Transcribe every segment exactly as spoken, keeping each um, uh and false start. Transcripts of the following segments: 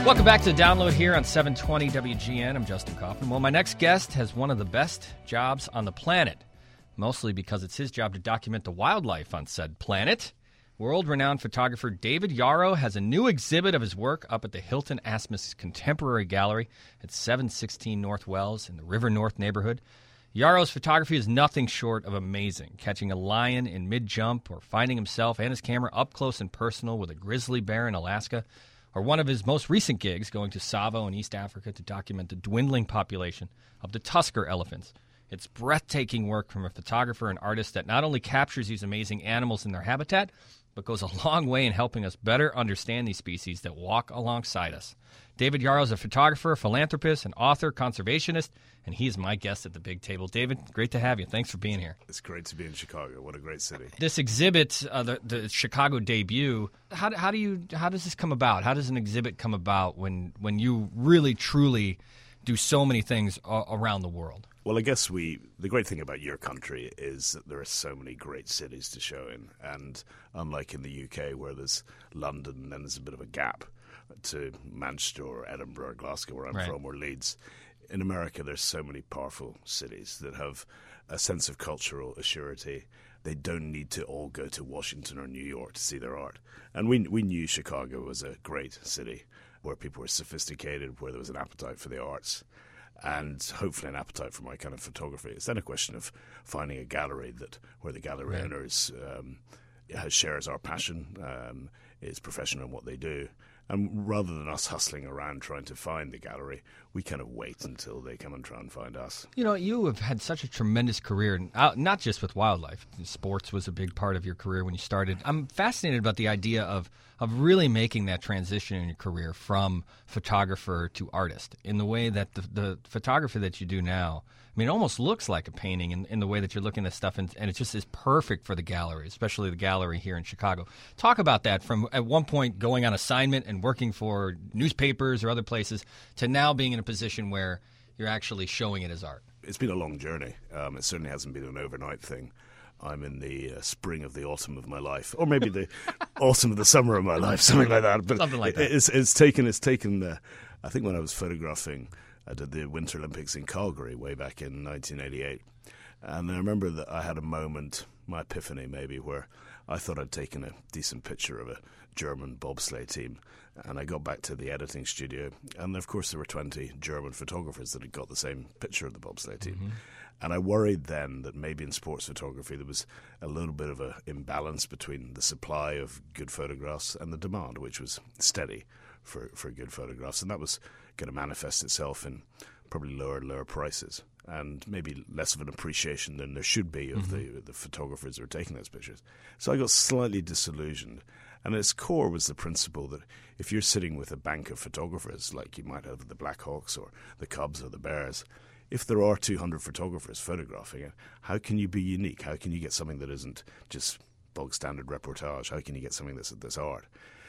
Welcome back to the Download here on seven twenty W G N. I'm Justin Kaufman. Well, my next guest has one of the best jobs on the planet, mostly because it's his job to document the wildlife on said planet. World-renowned photographer David Yarrow has a new exhibit of his work up at the Hilton Asmus Contemporary Gallery at seven sixteen North Wells in the River North neighborhood. Yarrow's photography is nothing short of amazing, catching a lion in mid-jump or finding himself and his camera up close and personal with a grizzly bear in Alaska, or one of his most recent gigs going to Tsavo in East Africa to document the dwindling population of the Tusker elephants. It's breathtaking work from a photographer and artist that not only captures these amazing animals in their habitat, but goes a long way in helping us better understand these species that walk alongside us. David Yarrow is a photographer, philanthropist, an author, conservationist, and he is my guest at the big table. David, great to have you. Thanks for being here. It's great to be in Chicago. What a great city. This exhibit, uh, the, the Chicago debut, how, how do you how does this come about? How does an exhibit come about when, when you really, truly do so many things uh, around the world? Well, I guess we the great thing about your country is that there are so many great cities to show in. And unlike in the U K where there's London and then there's a bit of a gap to Manchester or Edinburgh or Glasgow where I'm right. from, or Leeds, in America there's so many powerful cities that have a sense of cultural assurity. They don't need to all go to Washington or New York to see their art. And we we knew Chicago was a great city where people were sophisticated, where there was an appetite for the arts, and hopefully an appetite for my kind of photography. It's then a question of finding a gallery that where the gallery right. owners um, has, shares our passion, um, is professional in what they do. And rather than us hustling around trying to find the gallery, we kind of wait until they come and try and find us. You know, you have had such a tremendous career, not just with wildlife. Sports was a big part of your career when you started. I'm fascinated about the idea of, of really making that transition in your career from photographer to artist in the way that the, the photography that you do now, I mean, it almost looks like a painting in, in the way that you're looking at stuff, and, and it just is perfect for the gallery, especially the gallery here in Chicago. Talk about that from at one point going on assignment and working for newspapers or other places to now being in a position where you're actually showing it as art. It's been a long journey. Um, it certainly hasn't been an overnight thing. I'm in the uh, spring of the autumn of my life, or maybe the autumn of the summer of my life, something like that. But something like that. It's, it's taken, it's taken uh, I think when I was photographing, I did the Winter Olympics in Calgary way back in nineteen eighty-eight. And I remember that I had a moment, my epiphany maybe, where I thought I'd taken a decent picture of a German bobsleigh team. And I got back to the editing studio. And of course, there were twenty German photographers that had got the same picture of the bobsleigh team. Mm-hmm. And I worried then that maybe in sports photography there was a little bit of an imbalance between the supply of good photographs and the demand, which was steady for, for good photographs. And that was going to manifest itself in probably lower and lower prices and maybe less of an appreciation than there should be of mm-hmm. the, the photographers who are taking those pictures. So I got slightly disillusioned. And at its core was the principle that if you're sitting with a bank of photographers, like you might have the Blackhawks or the Cubs or the Bears, if there are two hundred photographers photographing it, how can you be unique? How can you get something that isn't just bog standard reportage? How can you get something that's, that's art?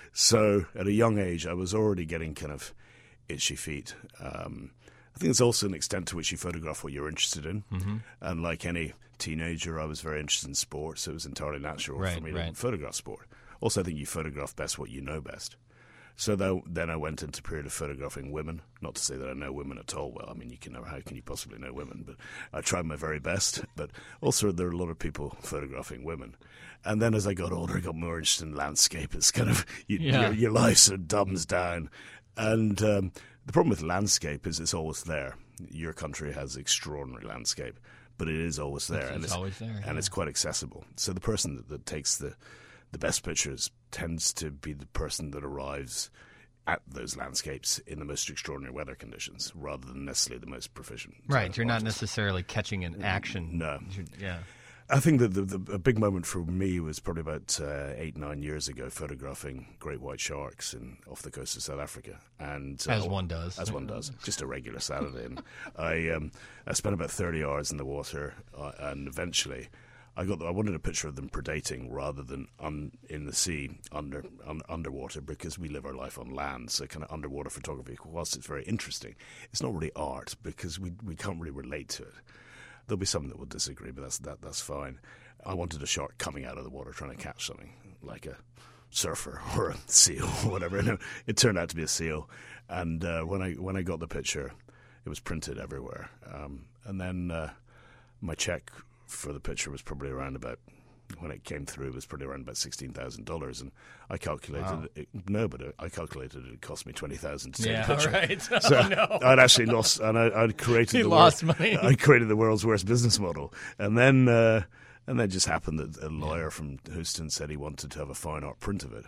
So at a young age, I was already getting kind of itchy feet. Um, I think there's also an extent to which you photograph what you're interested in. Mm-hmm. And like any teenager, I was very interested in sports, so it was entirely natural right, for me right. to photograph sport. Also, I think you photograph best what you know best. So though, then I went into a period of photographing women. Not to say that I know women at all well. I mean, you can know, how can you possibly know women? But I tried my very best. But also there are a lot of people photographing women. And then as I got older, I got more interested in landscape. It's kind of, you, yeah. your, your life sort of dumbs down. And um, the problem with landscape is it's always there. Your country has extraordinary landscape, but it is always there. It's, and it's, it's always there. And yeah. it's quite accessible. So the person that, that takes the the best pictures tends to be the person that arrives at those landscapes in the most extraordinary weather conditions rather than necessarily the most proficient. Right, you're not necessarily catching an action. No. Yeah. I think that the, the, a big moment for me was probably about uh, eight, nine years ago, photographing great white sharks in, off the coast of South Africa. And uh, As one does. As one does. Just a regular Saturday. And I, um, I spent about thirty hours in the water, uh, and eventually I got. I wanted a picture of them predating rather than un, in the sea under un, underwater, because we live our life on land. So kind of underwater photography, whilst it's very interesting, it's not really art because we we can't really relate to it. There'll be some that will disagree, but that's that that's fine. I wanted a shark coming out of the water trying to catch something, like a surfer or a seal or whatever. No, it turned out to be a seal. And uh, when I when I got the picture, it was printed everywhere. Um, and then uh, my check for the picture was probably around about, when it came through, it was probably around about sixteen thousand dollars. And I calculated, wow. it, no, but I calculated it cost me twenty thousand dollars to yeah, take the picture. Right. So oh, no. I'd actually lost, and I, I'd created you the lost world, money. I created the world's worst business model. And then, uh, and then it just happened that a lawyer yeah. from Houston said he wanted to have a fine art print of it.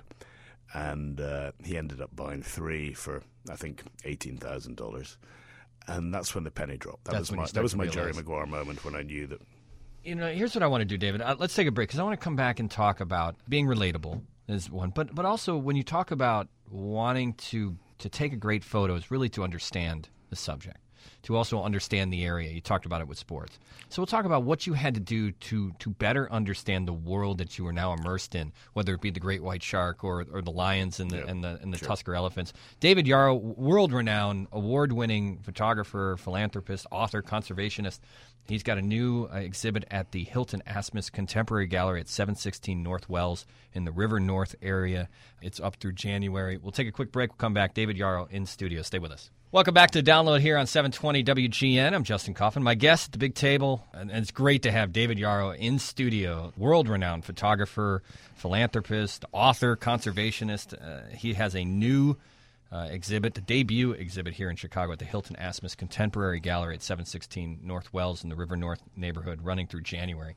And uh, he ended up buying three for, I think, eighteen thousand dollars. And that's when the penny dropped. That that's was my that was my Jerry Maguire moment when I knew that. You know, here's what I want to do, David. Uh, let's take a break because I want to come back and talk about being relatable is one, but but also when you talk about wanting to to take a great photo is really to understand the subject, to also understand the area. You talked about it with sports. So we'll talk about what you had to do to to better understand the world that you are now immersed in, whether it be the great white shark or or the lions and the yep. and the and the sure. Tusker elephants. David Yarrow, world-renowned, award-winning photographer, philanthropist, author, conservationist. He's got a new uh, exhibit at the Hilton Asmus Contemporary Gallery at seven sixteen North Wells in the River North area. It's up through January. We'll take a quick break. We'll come back. David Yarrow in studio. Stay with us. Welcome back to Download here on seven twenty W G N. I'm Justin Coffin. My guest at the big table, and it's great to have David Yarrow in studio, world-renowned photographer, philanthropist, author, conservationist. Uh, he has a new uh, exhibit, the debut exhibit here in Chicago at the Hilton Asmus Contemporary Gallery at seven sixteen North Wells in the River North neighborhood, running through January.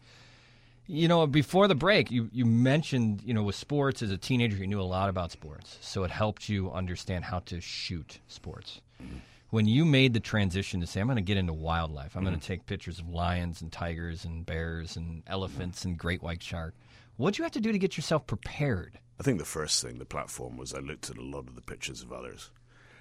You know, before the break, you, you mentioned, you know, with sports, as a teenager, you knew a lot about sports, so it helped you understand how to shoot sports. When you made the transition to say, I'm going to get into wildlife, I'm mm-hmm. going to take pictures of lions and tigers and bears and elephants and great white shark, what did you have to do to get yourself prepared? I think the first thing, the platform, was I looked at a lot of the pictures of others.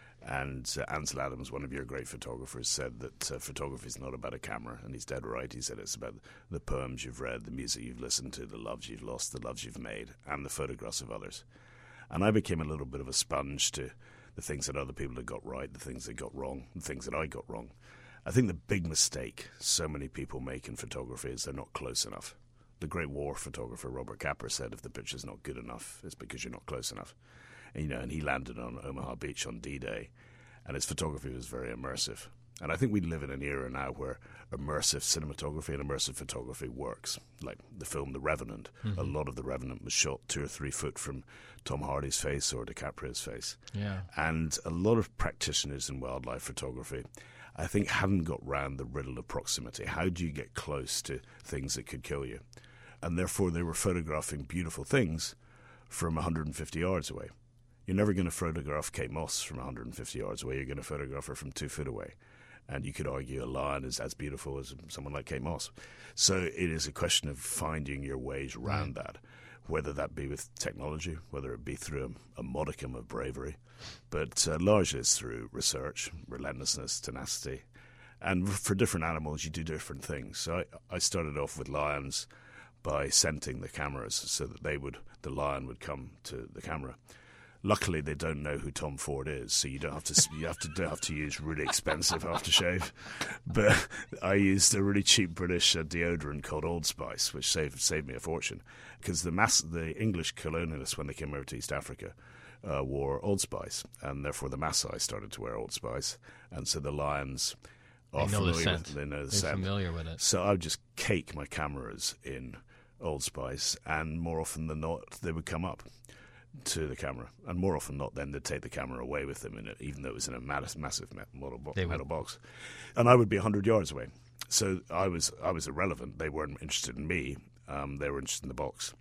And uh, Ansel Adams, one of your great photographers, said that uh, photography is not about a camera, and he's dead right. He said it's about the poems you've read, the music you've listened to, the loves you've lost, the loves you've made, and the photographs of others. And I became a little bit of a sponge to the things that other people had got right, the things they got wrong, the things that I got wrong. I think the big mistake so many people make in photography is they're not close enough. The great war photographer Robert Capa said, if the picture's not good enough, it's because you're not close enough. And, you know, and he landed on Omaha Beach on D-Day, and his photography was very immersive. And I think we live in an era now where immersive cinematography and immersive photography works. Like the film The Revenant. Mm-hmm. A lot of The Revenant was shot two or three foot from Tom Hardy's face or DiCaprio's face. Yeah. And a lot of practitioners in wildlife photography, I think, hadn't got round the riddle of proximity. How do you get close to things that could kill you? And therefore they were photographing beautiful things from one hundred fifty yards away. You're never going to photograph Kate Moss from one hundred fifty yards away. You're going to photograph her from two foot away. And you could argue a lion is as beautiful as someone like Kate Moss. So it is a question of finding your ways around right. that, whether that be with technology, whether it be through a, a modicum of bravery. But uh, largely it's through research, relentlessness, tenacity. And for different animals, you do different things. So I, I started off with lions by scenting the cameras so that they would, the lion would come to the camera. Luckily, they don't know who Tom Ford is, so you don't have to you have to don't have to use really expensive aftershave. But I used a really cheap British uh, deodorant called Old Spice, which saved saved me a fortune, because the mass the English colonialists, when they came over to East Africa, uh, wore Old Spice, and therefore the Maasai started to wear Old Spice, and so the lions are they know familiar the scent. with they know the They're scent. familiar with it. So I would just cake my cameras in Old Spice, and more often than not, they would come up to the camera, and more often not then they'd take the camera away with them in it, even though it was in a massive metal, bo- metal box, and I would be one hundred yards away. So I was I was irrelevant. They weren't interested in me. Um, they were interested in the box,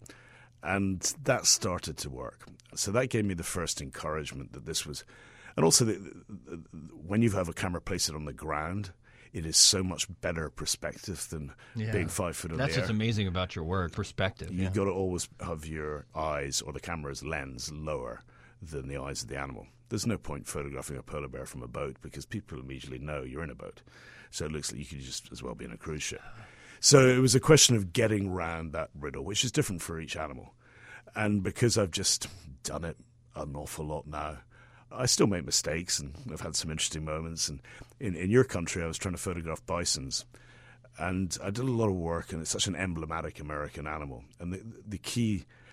and that started to work. So that gave me the first encouragement that this was, and also the, the, when you have a camera, place it on the ground, it is so much better perspective than yeah. being five foot in That's the air. what's amazing about your work, perspective. You've yeah. got to always have your eyes or the camera's lens lower than the eyes of the animal. There's no point photographing a polar bear from a boat because people immediately know you're in a boat. So it looks like you could just as well be in a cruise ship. So it was a question of getting round that riddle, which is different for each animal. And because I've just done it an awful lot now, I still make mistakes, and I've had some interesting moments. And in, in your country, I was trying to photograph bisons, and I did a lot of work, and it's such an emblematic American animal. And the, the key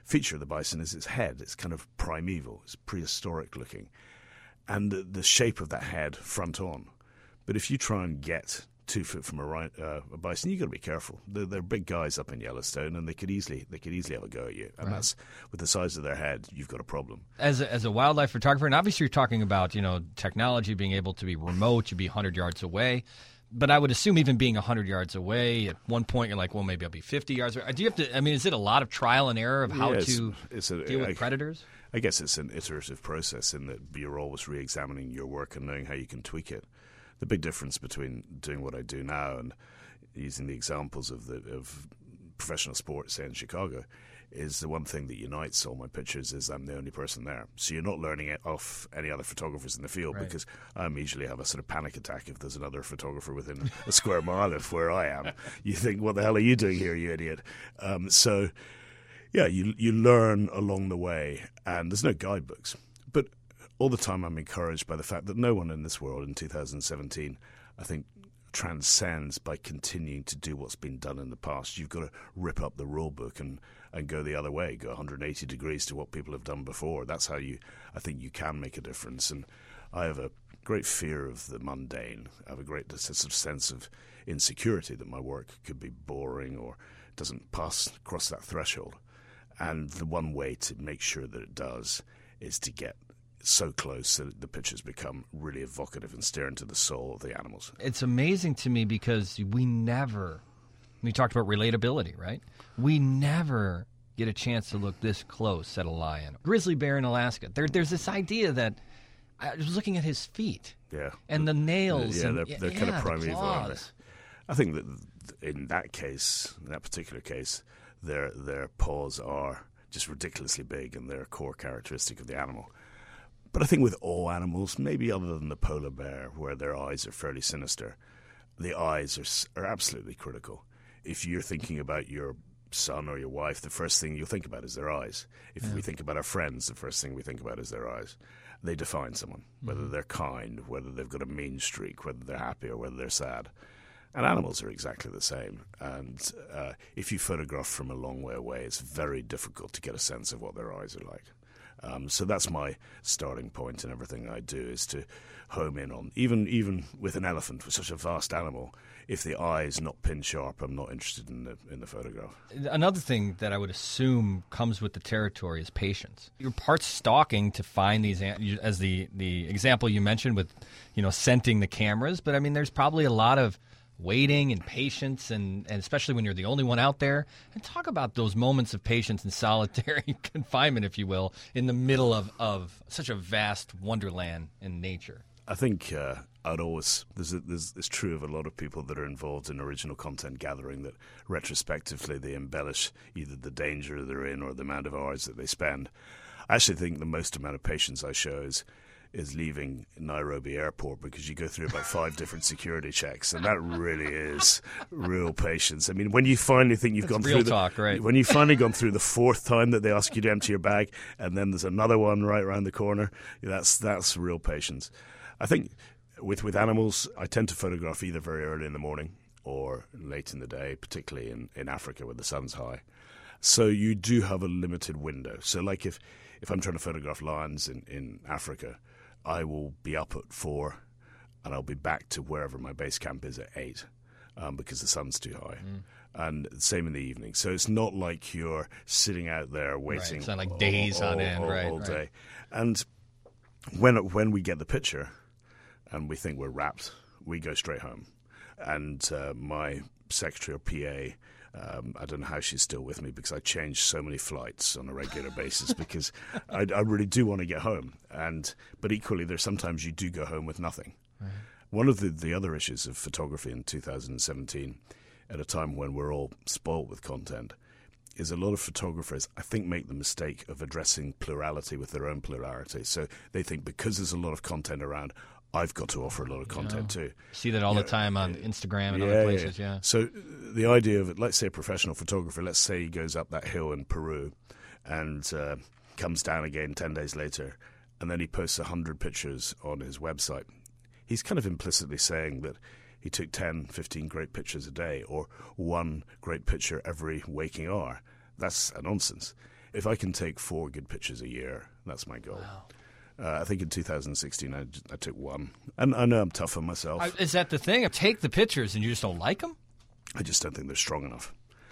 feature of the bison is its head. It's kind of primeval. It's prehistoric looking. And the, the shape of that head front on. But if you try and get two foot from a, uh, a bison, you've got to be careful. They're, they're big guys up in Yellowstone, and they could easily they could easily have a go at you. And right. that's with the size of their head, you've got a problem. As a, as a wildlife photographer, and obviously you're talking about, you know, technology, being able to be remote, you'd be one hundred yards away. But I would assume even being one hundred yards away, at one point you're like, well, maybe I'll be fifty yards away. Do you have to? I mean, is it a lot of trial and error of how yeah, it's, to it's a, deal with I, predators? I guess it's an iterative process in that you're always re-examining your work and knowing how you can tweak it. The big difference between doing what I do now and using the examples of the of professional sports, say in Chicago, is the one thing that unites all my pictures is I'm the only person there. So you're not learning it off any other photographers in the field, right. because I immediately have a sort of panic attack if there's another photographer within a square mile of where I am. You think, what the hell are you doing here, you idiot? Um, so, yeah, you you learn along the way, and there's no guidebooks. But all the time I'm encouraged by the fact that no one in this world in two thousand seventeen, I think, transcends by continuing to do what's been done in the past. You've got to rip up the rule book and, and go the other way, go one hundred eighty degrees to what people have done before. That's how you, I think you can make a difference. And I have a great fear of the mundane. I have a great sort of sense of insecurity that my work could be boring or doesn't pass across that threshold. And the one way to make sure that it does is to get so close that the pictures become really evocative and stare into the soul of the animals. It's amazing to me because we never, we talked about relatability, right? We never get a chance to look this close at a lion. Grizzly bear in Alaska. There, there's this idea that I was looking at his feet. Yeah. And the nails. Yeah, and, they're, they're yeah, kind of primeval. claws. I think that in that case, in that particular case, their their paws are just ridiculously big and they're a core characteristic of the animal. But I think with all animals, maybe other than the polar bear, where their eyes are fairly sinister, the eyes are are absolutely critical. If you're thinking about your son or your wife, the first thing you'll think about is their eyes. If yeah. we think about our friends, the first thing we think about is their eyes. They define someone, whether mm-hmm. they're kind, whether they've got a mean streak, whether they're happy or whether they're sad. And animals are exactly the same. And uh, if you photograph from a long way away, it's very difficult to get a sense of what their eyes are like. Um, so that's my starting point in everything I do, is to home in on, even even with an elephant, with such a vast animal, if the eye is not pin sharp, I'm not interested in the in the photograph. Another thing that I would assume comes with the territory is patience. You're part stalking to find these, as the, the example you mentioned with, you know, scenting the cameras, but I mean, there's probably a lot of waiting and patience, and, and especially when you're the only one out there. And talk about those moments of patience and solitary confinement, if you will, in the middle of, of such a vast wonderland in nature. I think uh, I'd always, there's, a, there's it's true of a lot of people that are involved in original content gathering, that retrospectively they embellish either the danger they're in or the amount of hours that they spend. I actually think the most amount of patience I show is is leaving Nairobi airport, because you go through about five different security checks, and that really is real patience. I mean, when you finally think you've That's gone real through the, talk, right? When you've finally gone through the fourth time that they ask you to empty your bag, and then there's another one right around the corner, that's that's real patience. I think with with animals, I tend to photograph either very early in the morning or late in the day, particularly in, in Africa where the sun's high. So you do have a limited window. So like if, if I'm trying to photograph lions in, in Africa, I will be up at four, and I'll be back to wherever my base camp is at eight, um, because the sun's too high. Mm. And same in the evening. So it's not like you're sitting out there waiting. Right. It's not like days all, on end, all, right? all day. Right. And when when we get the picture, and we think we're wrapped, we go straight home. And uh, my secretary or P A. Um, I don't know how she's still with me, because I change so many flights on a regular basis because I, I really do want to get home. And but equally, there's sometimes you do go home with nothing. Right. One of the, the other issues of photography in two thousand seventeen, at a time when we're all spoilt with content, is a lot of photographers, I think, make the mistake of addressing plurality with their own plurality. So they think because there's a lot of content around, I've got to offer a lot of content yeah. too. See that all you the know, time on Instagram and yeah, other places, yeah. yeah. So the idea of it, let's say a professional photographer, let's say he goes up that hill in Peru and uh, comes down again ten days later, and then he posts one hundred pictures on his website. He's kind of implicitly saying that he took ten, fifteen great pictures a day, or one great picture every waking hour. That's a nonsense. if I can take four good pictures a year, that's my goal. Wow. Uh, I think in two thousand sixteen, I, I took one. And I know I'm tough on myself. I, is that the thing? Take the pictures and you just don't like them? I just don't think they're strong enough.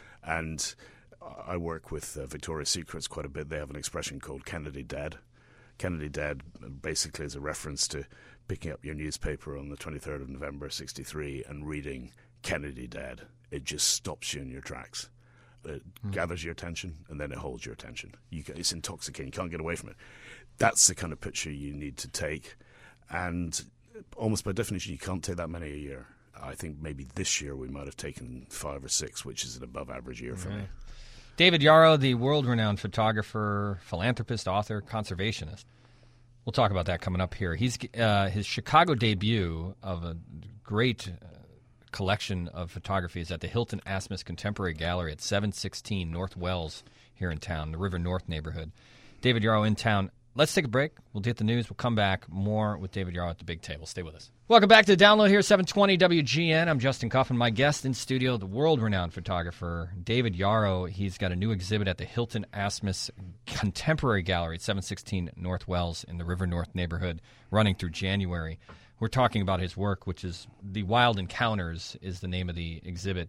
And I work with uh, Victoria's Secrets quite a bit. They have an expression called Kennedy Dead. Kennedy Dead basically is a reference to picking up your newspaper on the twenty-third of November, sixty-three, and reading Kennedy Dead. It just stops you in your tracks. It mm. gathers your attention, and then it holds your attention. You can, it's intoxicating. You can't get away from it. That's the kind of picture you need to take. And almost by definition, you can't take that many a year. I think maybe this year we might have taken five or six, which is an above-average year for right. me. David Yarrow, the world-renowned photographer, philanthropist, author, conservationist. We'll talk about that coming up here. He's uh, his Chicago debut of a great uh, collection of photography is at the Hilton Asmus Contemporary Gallery at seven sixteen North Wells here in town, the River North neighborhood. David Yarrow in town. Let's take a break. We'll get the news. We'll come back. More with David Yarrow at the big table. Stay with us. Welcome back to the Download here, seven twenty W G N. I'm Justin Kaufman. My guest in studio, the world-renowned photographer, David Yarrow. He's got a new exhibit at the Hilton Asmus Contemporary Gallery at seven sixteen North Wells in the River North neighborhood, running through January. We're talking about his work, which is The Wild Encounters is the name of the exhibit.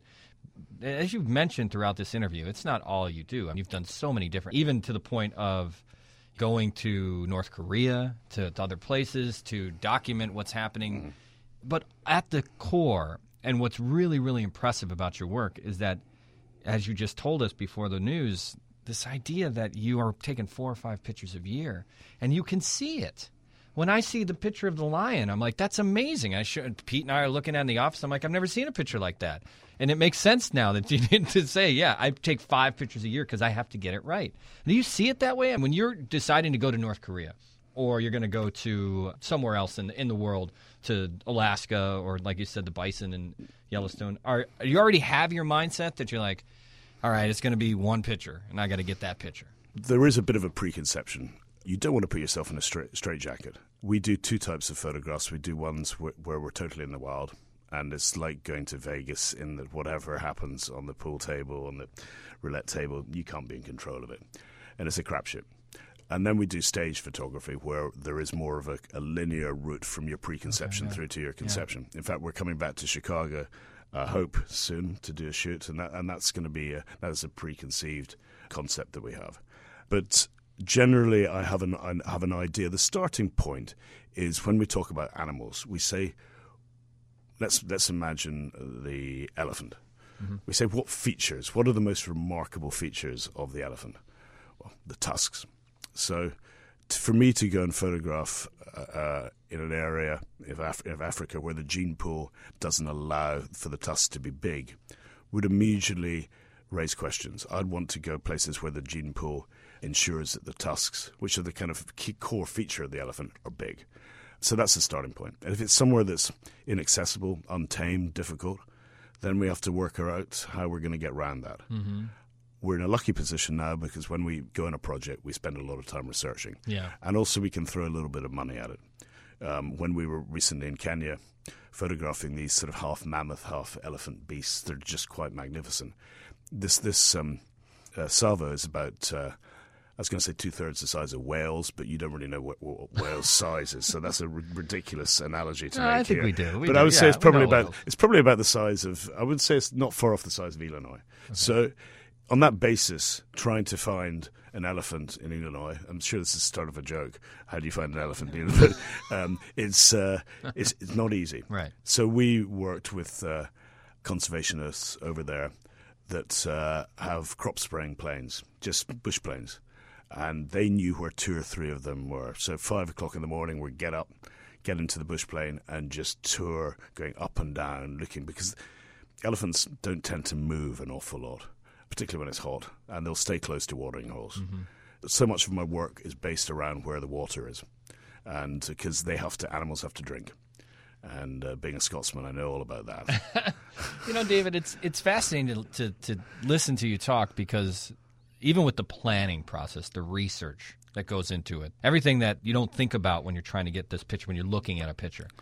As you've mentioned throughout this interview, it's not all you do. I mean, you've done so many different, even to the point of going to North Korea, to, to other places, to document what's happening. Mm-hmm. But at the core, and what's really, really impressive about your work is that, as you just told us before the news, this idea that you are taking four or five pictures a year, and you can see it. When I see the picture of the lion, I'm like, that's amazing. I should, Pete and I are looking at it in the office. I'm like, I've never seen a picture like that. And it makes sense now that you need to say, yeah, I take five pictures a year because I have to get it right. Do you see it that way? And when you're deciding to go to North Korea, or you're going to go to somewhere else in the, in the world, to Alaska, or like you said, the bison in Yellowstone, are you already have your mindset that you're like, all right, it's going to be one picture, and I got to get that picture? There is a bit of a preconception. You don't want to put yourself in a straight, straitjacket. We do two types of photographs. We do ones where, where we're totally in the wild, and it's like going to Vegas in that whatever happens on the pool table, on the roulette table, you can't be in control of it. And it's a crapshoot. And then we do stage photography where there is more of a, a linear route from your preconception okay, yeah. through to your conception. Yeah. In fact, we're coming back to Chicago, I hope, soon to do a shoot, and that, and that's going to be a, that is a preconceived concept that we have. But generally, I have an I have an idea. The starting point is when we talk about animals. We say, let's let's imagine the elephant. Mm-hmm. We say, what features? What are the most remarkable features of the elephant? Well, the tusks. So, t- for me to go and photograph uh, in an area of, Af- of Africa where the gene pool doesn't allow for the tusks to be big, would immediately raise questions. I'd want to go places where the gene pool ensures that the tusks, which are the kind of key core feature of the elephant, are big. So that's the starting point. And if it's somewhere that's inaccessible, untamed, difficult, then we have to work out how we're going to get around that. Mm-hmm. We're in a lucky position now because when we go on a project, we spend a lot of time researching. Yeah. And also we can throw a little bit of money at it. Um, when we were recently in Kenya photographing these sort of half mammoth, half elephant beasts, they're just quite magnificent. This this um, uh, Tsavo is about, uh, I was going to say two-thirds the size of whales, but you don't really know what, what whale's size is, so that's a r- ridiculous analogy to no, make I think here. we do. We but do. I would yeah, say it's probably about whales. it's probably about the size of, I would say it's not far off the size of Illinois. Okay. So on that basis, trying to find an elephant in Illinois, I'm sure this is the start of a joke. How do you find an elephant in Illinois? um, it's, uh, it's it's not easy. Right. So we worked with uh, conservationists over there that uh, have crop spraying planes, just bush planes, and they knew where two or three of them were. So five o'clock in the morning, we'd get up, get into the bush plane, and just tour, going up and down, looking, because elephants don't tend to move an awful lot, particularly when it's hot, and they'll stay close to watering holes. Mm-hmm. So much of my work is based around where the water is, and because they have to, animals have to drink. And uh, being a Scotsman, I know all about that. You know, David, it's it's fascinating to, to to listen to you talk because even with the planning process, the research that goes into it, everything that you don't think about when you're trying to get this picture, when you're looking at a picture,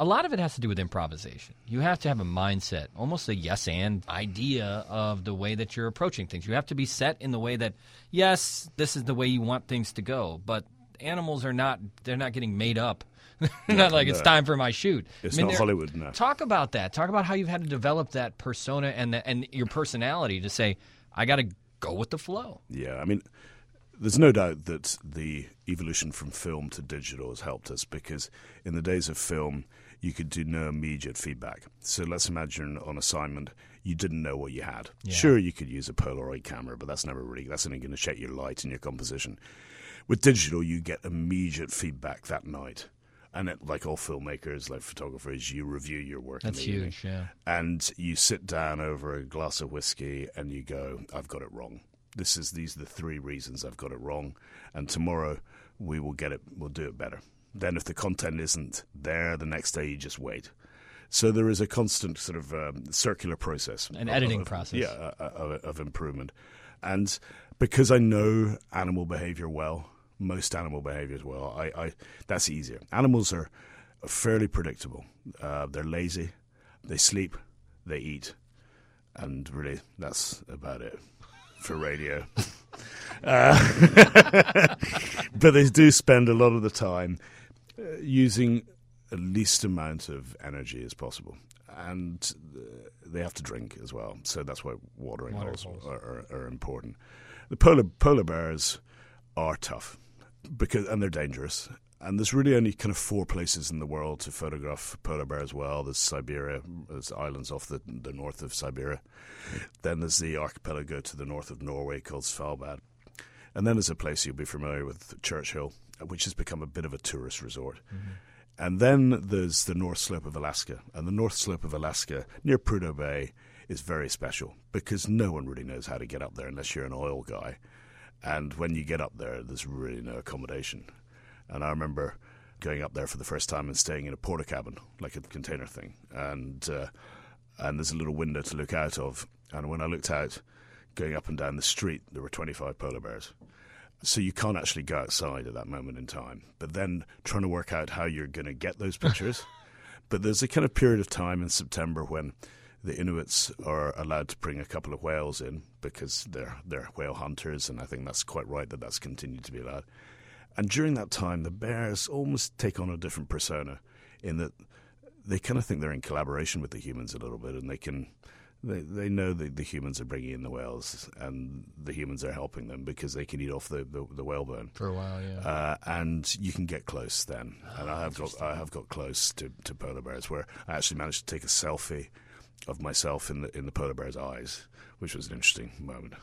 A lot of it has to do with improvisation. You have to have a mindset, almost a yes and idea of the way that you're approaching things. You have to be set in the way that, yes, this is the way you want things to go, but animals are not, they're not getting made up. Not no, like no. it's time for my shoot. It's I mean, not Hollywood, no. Talk about that. Talk about how you've had to develop that persona and the, and your personality to say, I got to go with the flow. Yeah, I mean, there's no doubt that the evolution from film to digital has helped us, because in the days of film, you could do no immediate feedback. So let's imagine on assignment, you didn't know what you had. Yeah. Sure, you could use a Polaroid camera, but that's never really, that's only going to check your light and your composition. With digital, you get immediate feedback that night. And it, like all filmmakers, like photographers, you review your work. That's in the huge, evening, yeah. And you sit down over a glass of whiskey and you go, I've got it wrong. This is These are the three reasons I've got it wrong. And tomorrow we will get it, we'll do it better. Then if the content isn't there, the next day you just wait. So there is a constant sort of um, circular process. An of, editing of, process. Yeah, uh, of, of improvement. And because I know animal behavior well, most animal behavior as well, I, I that's easier. Animals are fairly predictable. Uh, they're lazy, they sleep, they eat, and really that's about it for radio. uh, but they do spend a lot of the time uh, using the least amount of energy as possible, and uh, they have to drink as well. So that's why watering Water holes holes. are, are, are important. The polar polar bears are tough. Because and they're dangerous. And there's really only kind of four places in the world to photograph polar bears well. There's Siberia, there's islands off the, the north of Siberia. Then there's the archipelago to the north of Norway called Svalbard. And then there's a place you'll be familiar with, Churchill, which has become a bit of a tourist resort. Mm-hmm. And then there's the North Slope of Alaska. And the North Slope of Alaska, near Prudhoe Bay, is very special because no one really knows how to get up there unless you're an oil guy. And when you get up there, there's really no accommodation. And I remember going up there for the first time and staying in a porta cabin, like a container thing. And uh, and there's a little window to look out of. And when I looked out, going up and down the street, there were twenty-five polar bears. So you can't actually go outside at that moment in time. But then trying to work out how you're going to get those pictures. But there's a kind of period of time in September when the Inuits are allowed to bring a couple of whales in because they're they're whale hunters, and I think that's quite right that that's continued to be allowed. And during that time, the bears almost take on a different persona in that they kind of think they're in collaboration with the humans a little bit, and they can they they know that the humans are bringing in the whales, and the humans are helping them because they can eat off the the, the whalebone for a while, yeah. Uh, and you can get close then, oh, and I have got I have got close to, to polar bears where I actually managed to take a selfie of myself in the in the polar bear's eyes, which was an interesting moment.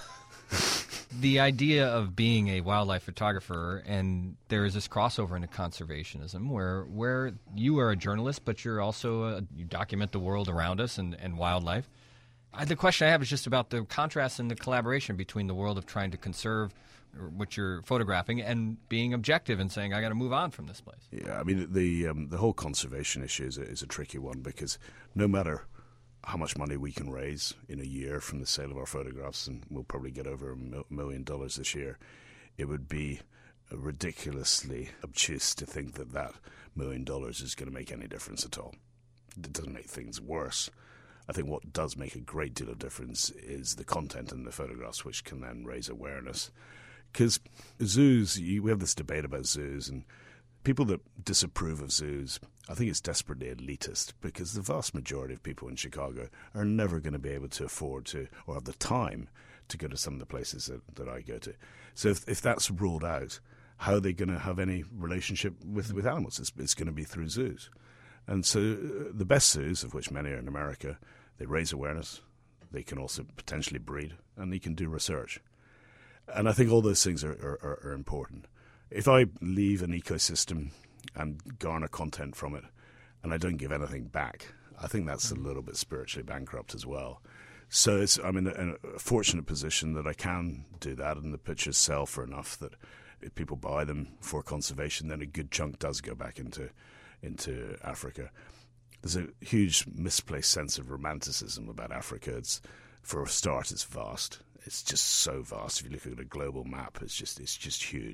The idea of being a wildlife photographer, and there is this crossover into conservationism where where you are a journalist, but you're also a, you document the world around us and, and wildlife. I, the question I have is just about the contrast and the collaboration between the world of trying to conserve what you're photographing and being objective and saying, I got to move on from this place. Yeah, I mean, the um, the whole conservation issue is a, is a tricky one because no matter how much money we can raise in a year from the sale of our photographs, and we'll probably get over a million dollars this year, it would be ridiculously obtuse to think that that million dollars is going to make any difference at all. It doesn't make things worse. I think what does make a great deal of difference is the content in the photographs, which can then raise awareness. Because zoos, you, we have this debate about zoos, and people that disapprove of zoos, I think it's desperately elitist because the vast majority of people in Chicago are never going to be able to afford to or have the time to go to some of the places that, that I go to. So if, if that's ruled out, how are they going to have any relationship with, with animals? It's, it's going to be through zoos. And so uh, the best zoos, of which many are in America, they raise awareness, they can also potentially breed, and they can do research. And I think all those things are, are, are important. If I leave an ecosystem and garner content from it and I don't give anything back, I think that's a little bit spiritually bankrupt as well. So it's, I'm in a, in a fortunate position that I can do that, and the pictures sell for enough that if people buy them for conservation, then a good chunk does go back into into Africa. There's a huge misplaced sense of romanticism about Africa. It's, for a start, it's vast. It's just so vast. If you look at a global map, it's just it's just huge.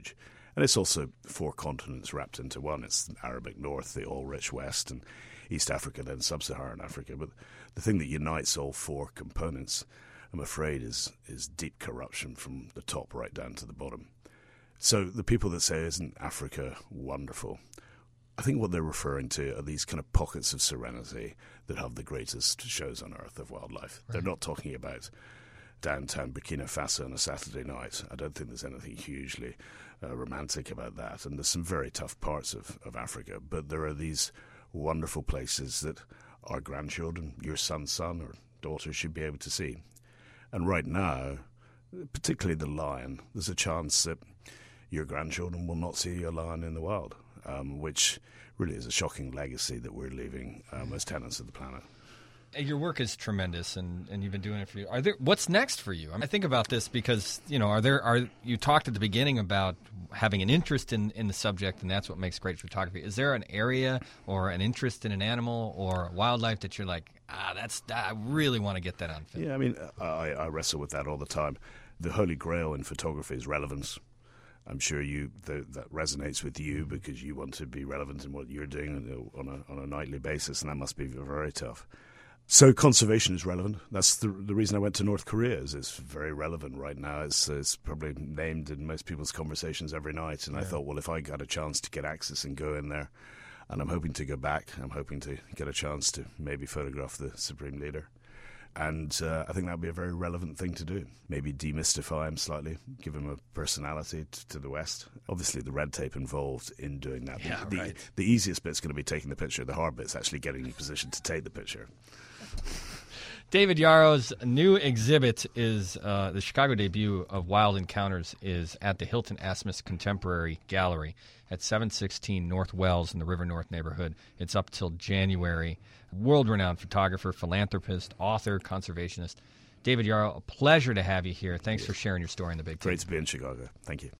And it's also four continents wrapped into one. It's the Arabic North, the oil-rich West, and East Africa, then Sub-Saharan Africa. But the thing that unites all four components, I'm afraid, is is deep corruption from the top right down to the bottom. So the people that say, isn't Africa wonderful? I think what they're referring to are these kind of pockets of serenity that have the greatest shows on earth of wildlife. Right. They're not talking about downtown Burkina Faso on a Saturday night. I don't think there's anything hugely uh, romantic about that. And there's some very tough parts of, of Africa. But there are these wonderful places that our grandchildren, your son's son or daughter, should be able to see. And right now, particularly the lion, there's a chance that your grandchildren will not see a lion in the wild, um, which really is a shocking legacy that we're leaving um, as tenants of the planet. Your work is tremendous, and, and you've been doing it for you. Are there what's next for you? I, mean, I think about this because you know, are there are you talked at the beginning about having an interest in, in the subject, and that's what makes great photography. Is there an area or an interest in an animal or wildlife that you're like, ah, that's I really want to get that on film? Yeah, I mean, I, I wrestle with that all the time. The holy grail in photography is relevance. I'm sure you the, that resonates with you because you want to be relevant in what you're doing on a on a nightly basis, and that must be very tough. So conservation is relevant. That's the the reason I went to North Korea. Is it's very relevant right now. It's, it's probably named in most people's conversations every night. And yeah. I thought, well, if I got a chance to get access and go in there, and I'm hoping to go back, I'm hoping to get a chance to maybe photograph the Supreme Leader. And uh, I think that would be a very relevant thing to do. Maybe demystify him slightly, give him a personality t- to the West. Obviously, the red tape involved in doing that. Yeah, the, right. the, the easiest bit's going to be taking the picture. The hard bit's actually getting in position to take the picture. David Yarrow's new exhibit is uh, the Chicago debut of Wild Encounters is at the Hilton Asmus Contemporary Gallery at seven sixteen North Wells in the River North neighborhood. It's up till January. World-renowned photographer, philanthropist, author, conservationist. David Yarrow, a pleasure to have you here. Thanks for sharing your story in the Big Team. Great to be in Chicago. Thank you.